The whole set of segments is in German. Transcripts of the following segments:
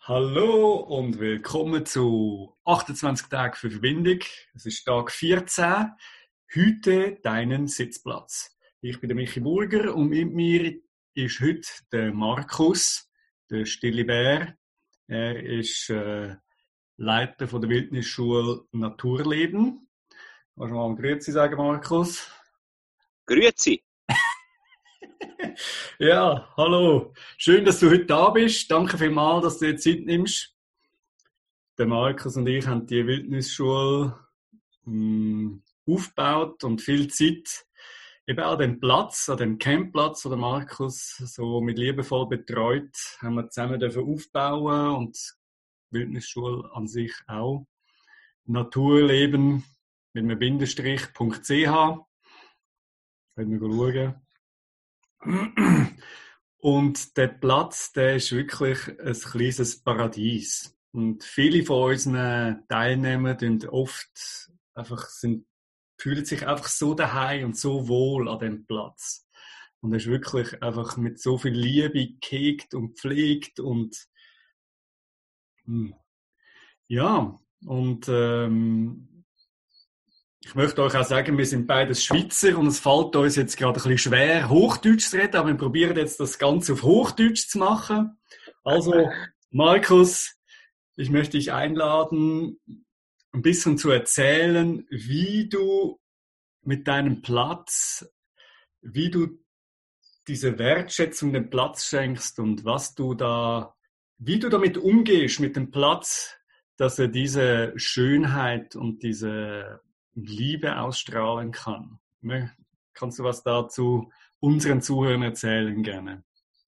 Hallo und willkommen zu 28 Tage für Verbindung. Es ist Tag 14. Hüte deinen Sitzplatz. Ich bin der Michi Burger und mit mir ist heute der Markus, der stille Bär. Er ist Leiter von der Wildnisschule Naturleben. Kannst du mal Grüezi sagen, Markus? Grüezi. Ja, hallo. Schön, dass du heute da bist. Danke vielmals, dass du dir Zeit nimmst. Der Markus und ich haben die Wildnisschule aufgebaut und viel Zeit eben an dem Platz, an dem Campplatz, den der Markus so mit liebevoll betreut, haben wir zusammen aufbauen und die Wildnisschule an sich auch. Naturleben mit einem Bindestrich.ch. Können wir schauen. Und der Platz, der ist wirklich ein kleines Paradies. Und viele von unseren Teilnehmern fühlen sich einfach so daheim und so wohl an dem Platz. Und er ist wirklich einfach mit so viel Liebe gehegt und pflegt und ja, und ich möchte euch auch sagen, wir sind beides Schweizer und es fällt uns jetzt gerade ein bisschen schwer, Hochdeutsch zu reden, aber wir probieren jetzt das Ganze auf Hochdeutsch zu machen. Also, Markus, ich möchte dich einladen, ein bisschen zu erzählen, wie du mit deinem Platz, wie du diese Wertschätzung dem Platz schenkst und wie du damit umgehst mit dem Platz, dass er diese Schönheit und diese Liebe ausstrahlen kann. Kannst du was dazu unseren Zuhörern erzählen gerne?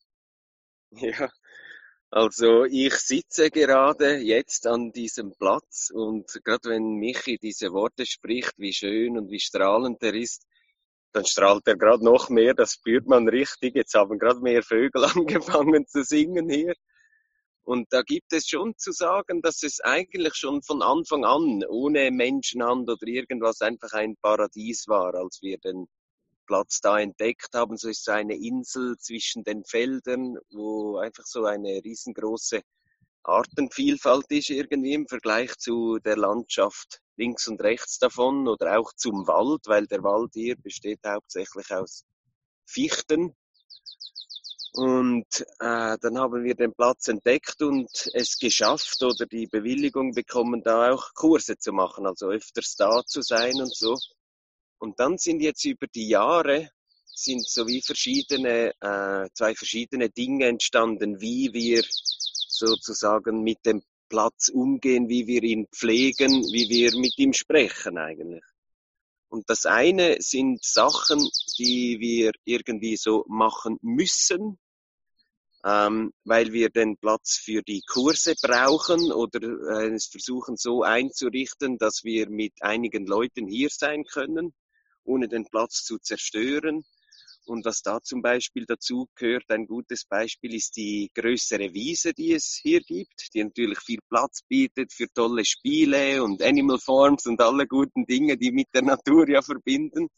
Ja, also ich sitze gerade jetzt an diesem Platz und gerade wenn Michi diese Worte spricht, wie schön und wie strahlend er ist, dann strahlt er gerade noch mehr, das spürt man richtig. Jetzt haben gerade mehr Vögel angefangen zu singen hier. Und da gibt es schon zu sagen, dass es eigentlich schon von Anfang an ohne Menschenhand oder irgendwas einfach ein Paradies war, als wir den Platz da entdeckt haben. So ist so eine Insel zwischen den Feldern, wo einfach so eine riesengroße Artenvielfalt ist irgendwie im Vergleich zu der Landschaft links und rechts davon oder auch zum Wald, weil der Wald hier besteht hauptsächlich aus Fichten. Und dann haben wir den Platz entdeckt und es geschafft oder die Bewilligung bekommen, da auch Kurse zu machen, also öfters da zu sein und so. Und dann sind jetzt über die Jahre sind so wie zwei verschiedene Dinge entstanden, wie wir sozusagen mit dem Platz umgehen, wie wir ihn pflegen, wie wir mit ihm sprechen eigentlich. Und das eine sind Sachen, die wir irgendwie so machen müssen, weil wir den Platz für die Kurse brauchen oder es versuchen so einzurichten, dass wir mit einigen Leuten hier sein können, ohne den Platz zu zerstören. Und was da zum Beispiel dazu gehört, ein gutes Beispiel ist die größere Wiese, die es hier gibt, die natürlich viel Platz bietet für tolle Spiele und Animal Farms und alle guten Dinge, die mit der Natur ja verbinden.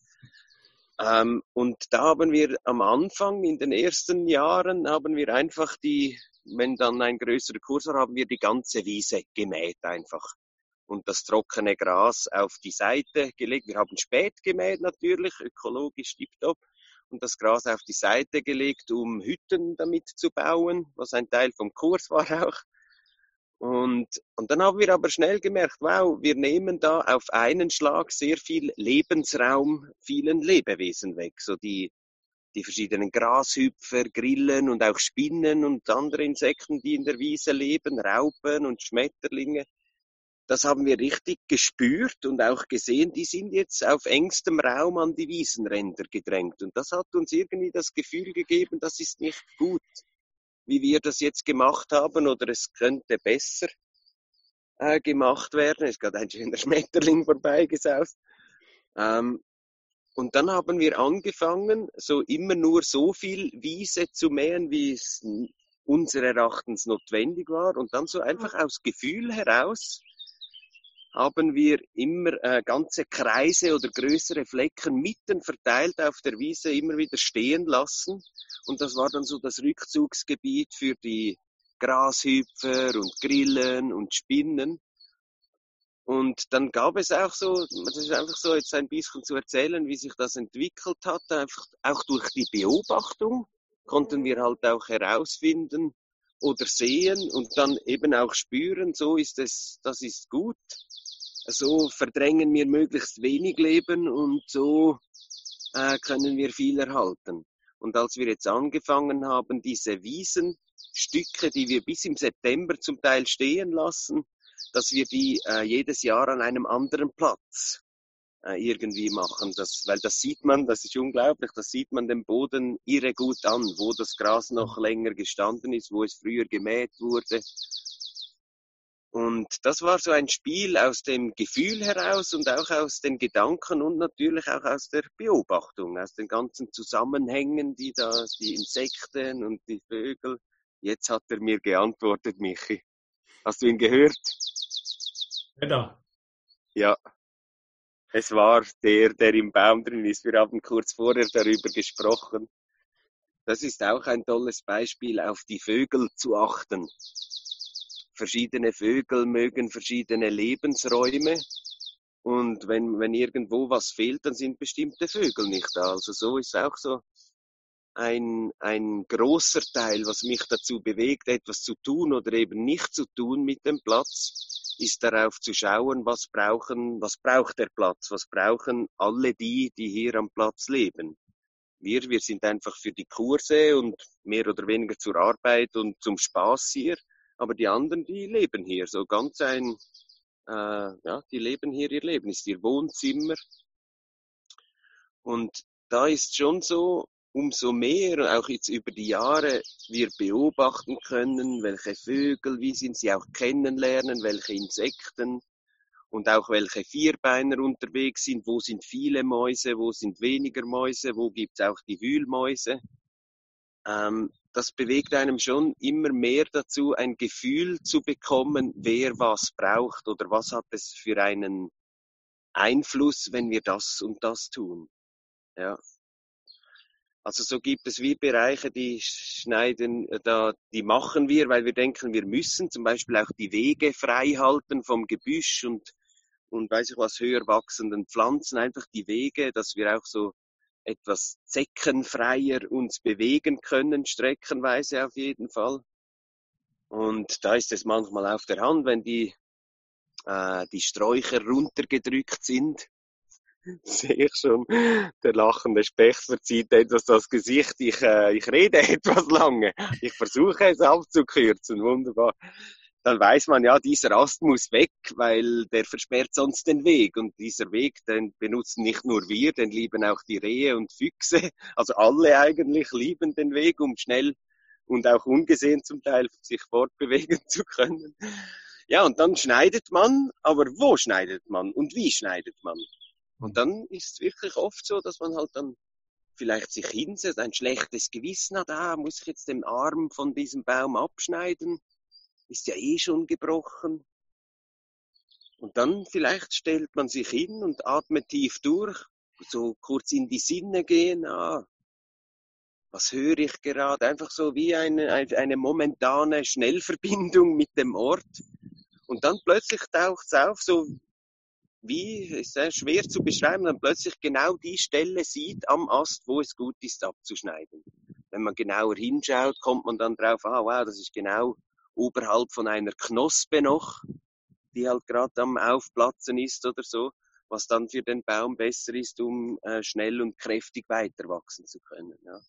Und da haben wir am Anfang, in den ersten Jahren, haben wir einfach wenn dann ein größerer Kurs war, haben wir die ganze Wiese gemäht einfach. Und das trockene Gras auf die Seite gelegt. Wir haben spät gemäht natürlich, ökologisch tipptopp. Und das Gras auf die Seite gelegt, um Hütten damit zu bauen, was ein Teil vom Kurs war auch. Und dann haben wir aber schnell gemerkt, wow, wir nehmen da auf einen Schlag sehr viel Lebensraum vielen Lebewesen weg. So die verschiedenen Grashüpfer, Grillen und auch Spinnen und andere Insekten, die in der Wiese leben, Raupen und Schmetterlinge. Das haben wir richtig gespürt und auch gesehen, die sind jetzt auf engstem Raum an die Wiesenränder gedrängt. Und das hat uns irgendwie das Gefühl gegeben, das ist nicht gut, wie wir das jetzt gemacht haben, oder es könnte besser gemacht werden. Es ist gerade ein schöner Schmetterling vorbeigesaust. Und dann haben wir angefangen, so immer nur so viel Wiese zu mähen, wie es unseres Erachtens notwendig war. Und dann so einfach aus Gefühl heraus haben wir immer ganze Kreise oder größere Flecken mitten verteilt auf der Wiese immer wieder stehen lassen. Und das war dann so das Rückzugsgebiet für die Grashüpfer und Grillen und Spinnen. Und dann gab es auch so, das ist einfach so jetzt ein bisschen zu erzählen, wie sich das entwickelt hat, einfach auch durch die Beobachtung konnten wir halt auch herausfinden oder sehen und dann eben auch spüren, so ist es, das ist gut. So verdrängen wir möglichst wenig Leben und so können wir viel erhalten. Und als wir jetzt angefangen haben, diese Wiesenstücke, die wir bis im September zum Teil stehen lassen, dass wir die jedes Jahr an einem anderen Platz irgendwie machen. Weil das sieht man, das ist unglaublich, das sieht man den Boden irre gut an, wo das Gras noch länger gestanden ist, wo es früher gemäht wurde. Und das war so ein Spiel aus dem Gefühl heraus und auch aus den Gedanken und natürlich auch aus der Beobachtung, aus den ganzen Zusammenhängen, die Insekten und die Vögel. Jetzt hat er mir geantwortet, Michi. Hast du ihn gehört? Da. Ja. Es war der im Baum drin ist. Wir haben kurz vorher darüber gesprochen. Das ist auch ein tolles Beispiel, auf die Vögel zu achten. Verschiedene Vögel mögen verschiedene Lebensräume. Und wenn irgendwo was fehlt, dann sind bestimmte Vögel nicht da. Also so ist auch so ein großer Teil, was mich dazu bewegt, etwas zu tun oder eben nicht zu tun mit dem Platz, ist darauf zu schauen, was braucht der Platz, was brauchen alle die hier am Platz leben. Wir sind einfach für die Kurse und mehr oder weniger zur Arbeit und zum Spaß hier, aber die anderen, die leben hier, so ganz die leben hier ihr Leben, ist ihr Wohnzimmer. Und da ist schon so, umso mehr, auch jetzt über die Jahre, wir beobachten können, welche Vögel, wie sind sie auch kennenlernen, welche Insekten und auch welche Vierbeiner unterwegs sind, wo sind viele Mäuse, wo sind weniger Mäuse, wo gibt's auch die Wühlmäuse. Das bewegt einem schon immer mehr dazu, ein Gefühl zu bekommen, wer was braucht oder was hat es für einen Einfluss, wenn wir das und das tun. Ja. Also so gibt es wie Bereiche, die die machen wir, weil wir denken, wir müssen zum Beispiel auch die Wege frei halten vom Gebüsch und weiß ich was, höher wachsenden Pflanzen, einfach die Wege, dass wir auch so etwas zeckenfreier uns bewegen können, streckenweise auf jeden Fall. Und da ist es manchmal auf der Hand, wenn die Sträucher runtergedrückt sind, sehe ich schon, der lachende Specht verzieht etwas das Gesicht. Ich rede etwas lange. Ich versuche es abzukürzen. Wunderbar. Dann weiß man ja, dieser Ast muss weg, weil der versperrt sonst den Weg. Und dieser Weg, den benutzen nicht nur wir, den lieben auch die Rehe und Füchse. Also alle eigentlich lieben den Weg, um schnell und auch ungesehen zum Teil sich fortbewegen zu können. Ja, und dann schneidet man, aber wo schneidet man und wie schneidet man? Und dann ist es wirklich oft so, dass man halt dann vielleicht sich hinsetzt, ein schlechtes Gewissen hat, muss ich jetzt den Arm von diesem Baum abschneiden? Ist ja eh schon gebrochen. Und dann vielleicht stellt man sich hin und atmet tief durch, so kurz in die Sinne gehen, was höre ich gerade? Einfach so wie eine momentane Schnellverbindung mit dem Ort. Und dann plötzlich taucht es auf, so wie, ist sehr schwer zu beschreiben, dann plötzlich genau die Stelle sieht am Ast, wo es gut ist abzuschneiden. Wenn man genauer hinschaut, kommt man dann drauf, wow, das ist genau oberhalb von einer Knospe noch, die halt gerade am Aufplatzen ist oder so, was dann für den Baum besser ist, um schnell und kräftig weiter wachsen zu können. Ja.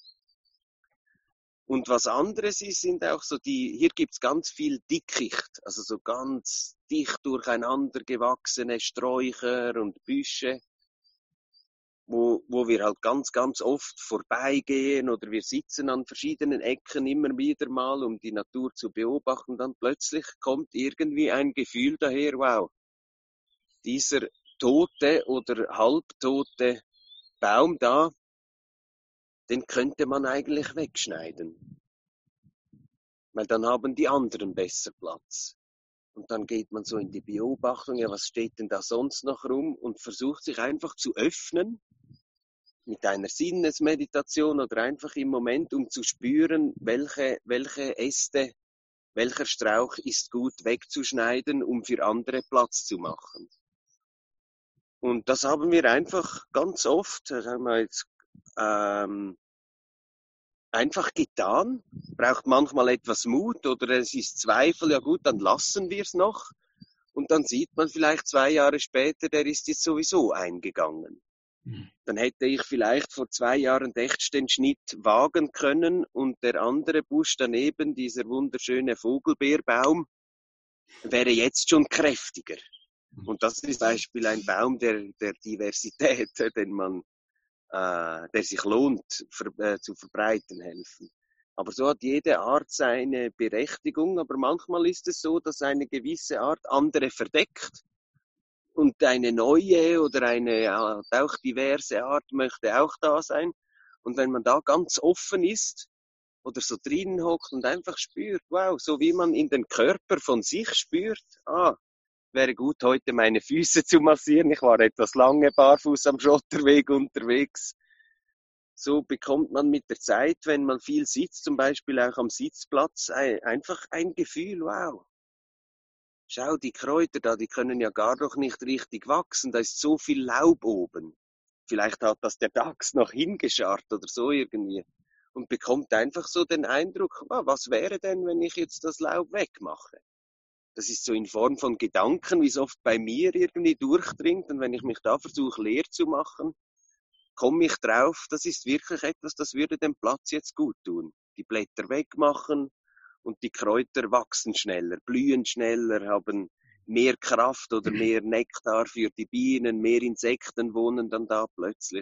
Und was anderes ist, sind auch so hier gibt's ganz viel Dickicht, also so ganz dicht durcheinander gewachsene Sträucher und Büsche, wo wir halt ganz, ganz oft vorbeigehen oder wir sitzen an verschiedenen Ecken immer wieder mal, um die Natur zu beobachten. Dann plötzlich kommt irgendwie ein Gefühl daher, wow, dieser tote oder halbtote Baum da, den könnte man eigentlich wegschneiden. Weil dann haben die anderen besser Platz. Und dann geht man so in die Beobachtung, ja, was steht denn da sonst noch rum? Und versucht sich einfach zu öffnen mit einer Sinnesmeditation oder einfach im Moment, um zu spüren, welche Äste welcher Strauch ist gut wegzuschneiden, um für andere Platz zu machen. Und das haben wir einfach ganz oft, das haben wir jetzt, einfach getan. Braucht manchmal etwas Mut oder es ist Zweifel, ja gut, dann lassen wir es noch. Und dann sieht man vielleicht 2 Jahre später, der ist jetzt sowieso eingegangen. Dann hätte ich vielleicht vor 2 Jahren echt den Schnitt wagen können und der andere Busch daneben, dieser wunderschöne Vogelbeerbaum, wäre jetzt schon kräftiger. Und das ist zum Beispiel ein Baum der Diversität, der sich lohnt zu verbreiten helfen. Aber so hat jede Art seine Berechtigung, aber manchmal ist es so, dass eine gewisse Art andere verdeckt und eine neue oder eine auch diverse Art möchte auch da sein. Und wenn man da ganz offen ist oder so drinnen hockt und einfach spürt, wow, so wie man in den Körper von sich spürt, wäre gut, heute meine Füße zu massieren. Ich war etwas lange barfuß am Schotterweg unterwegs. So bekommt man mit der Zeit, wenn man viel sitzt, zum Beispiel auch am Sitzplatz, einfach ein Gefühl, wow. Schau, die Kräuter da, die können ja gar noch nicht richtig wachsen. Da ist so viel Laub oben. Vielleicht hat das der Dachs noch hingescharrt oder so irgendwie. Und bekommt einfach so den Eindruck, was wäre denn, wenn ich jetzt das Laub wegmache? Das ist so in Form von Gedanken, wie es oft bei mir irgendwie durchdringt. Und wenn ich mich da versuche, leer zu machen, komme ich drauf, das ist wirklich etwas, das würde dem Platz jetzt gut tun. Die Blätter wegmachen und die Kräuter wachsen schneller, blühen schneller, haben mehr Kraft oder mehr Nektar für die Bienen, mehr Insekten wohnen dann da plötzlich.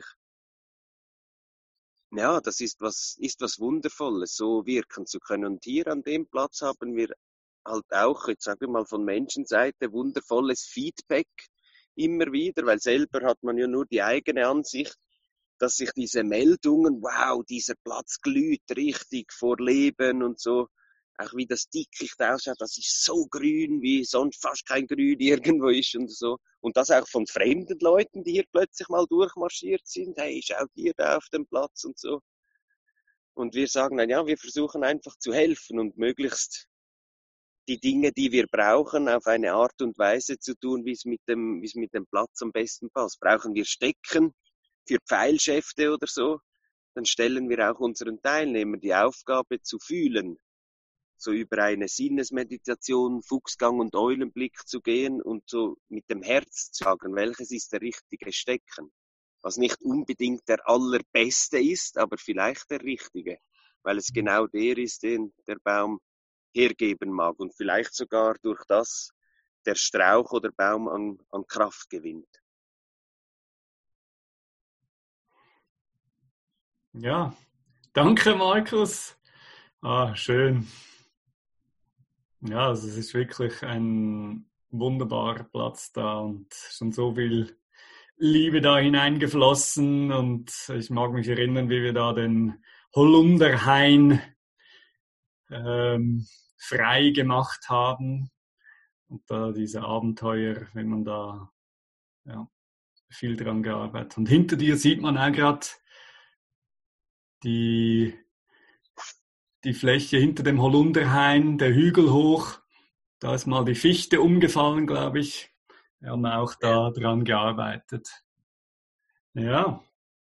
Ja, das ist was Wundervolles, so wirken zu können. Und hier an dem Platz haben wir halt auch, jetzt sage ich mal von Menschenseite, wundervolles Feedback immer wieder, weil selber hat man ja nur die eigene Ansicht, dass sich diese Meldungen, wow, dieser Platz glüht richtig vor Leben und so, auch wie das Dickicht ausschaut, das ist so grün, wie sonst fast kein Grün irgendwo ist und so. Und das auch von fremden Leuten, die hier plötzlich mal durchmarschiert sind, hey, schaut ihr da auf den Platz und so. Und wir sagen dann, ja, wir versuchen einfach zu helfen und möglichst die Dinge, die wir brauchen, auf eine Art und Weise zu tun, wie es mit dem Platz am besten passt. Brauchen wir Stecken für Pfeilschäfte oder so, dann stellen wir auch unseren Teilnehmern die Aufgabe zu fühlen, so über eine Sinnesmeditation, Fuchsgang und Eulenblick zu gehen und so mit dem Herz zu sagen, welches ist der richtige Stecken. Was nicht unbedingt der allerbeste ist, aber vielleicht der richtige, weil es genau der ist, den der Baum hergeben mag und vielleicht sogar durch das der Strauch oder Baum an Kraft gewinnt. Ja, danke Markus. Schön. Ja, also es ist wirklich ein wunderbarer Platz da und schon so viel Liebe da hineingeflossen und ich mag mich erinnern, wie wir da den Holunderhain frei gemacht haben und da diese Abenteuer, wenn man da viel dran gearbeitet hat. Und hinter dir sieht man auch gerade die Fläche hinter dem Holunderhain, der Hügel hoch. Da ist mal die Fichte umgefallen, glaube ich. Wir haben auch da dran gearbeitet. Ja,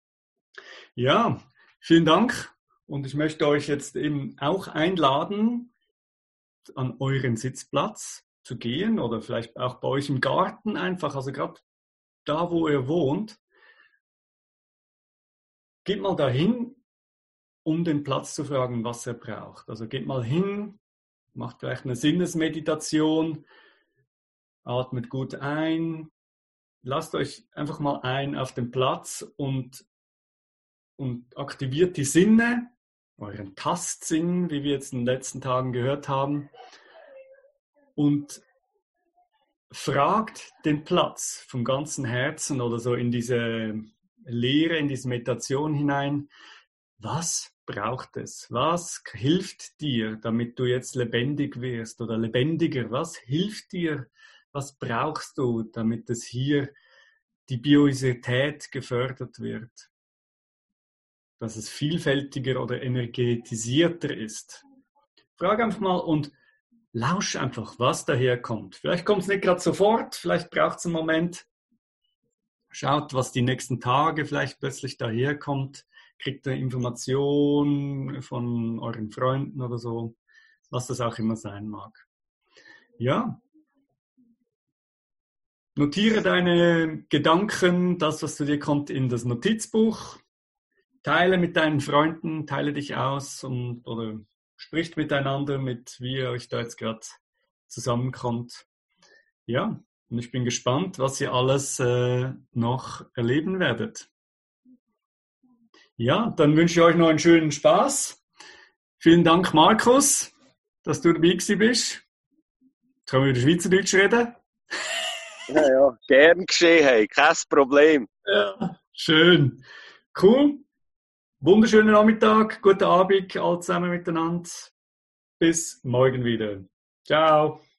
vielen Dank. Und ich möchte euch jetzt eben auch einladen, an euren Sitzplatz zu gehen oder vielleicht auch bei euch im Garten einfach, also gerade da, wo ihr wohnt. Geht mal dahin, um den Platz zu fragen, was er braucht. Also geht mal hin, macht vielleicht eine Sinnesmeditation, atmet gut ein, lasst euch einfach mal ein auf den Platz und aktiviert die Sinne, euren Tastsinn, wie wir jetzt in den letzten Tagen gehört haben, und fragt den Platz vom ganzen Herzen oder so in diese Lehre, in diese Meditation hinein, was braucht es? Was hilft dir, damit du jetzt lebendig wirst oder lebendiger? Was hilft dir? Was brauchst du, damit es hier die Biosität gefördert wird? Dass es vielfältiger oder energetisierter ist. Frag einfach mal und lausch einfach, was daherkommt. Vielleicht kommt es nicht gerade sofort, vielleicht braucht es einen Moment. Schaut, was die nächsten Tage vielleicht plötzlich daherkommt. Kriegt ihr Informationen von euren Freunden oder so, was das auch immer sein mag. Ja, notiere deine Gedanken, das, was zu dir kommt, in das Notizbuch. Teile mit deinen Freunden, teile dich aus oder spricht miteinander, wie ihr euch da jetzt gerade zusammenkommt. Ja, und ich bin gespannt, was ihr alles noch erleben werdet. Ja, dann wünsche ich euch noch einen schönen Spaß. Vielen Dank, Markus, dass du dabei bist. Jetzt können wir wieder Schweizerdeutsch reden. Ja, gern geschehen, hey, kein Problem. Ja, schön. Cool. Wunderschönen Nachmittag, guten Abend, alle zusammen miteinander. Bis morgen wieder. Ciao.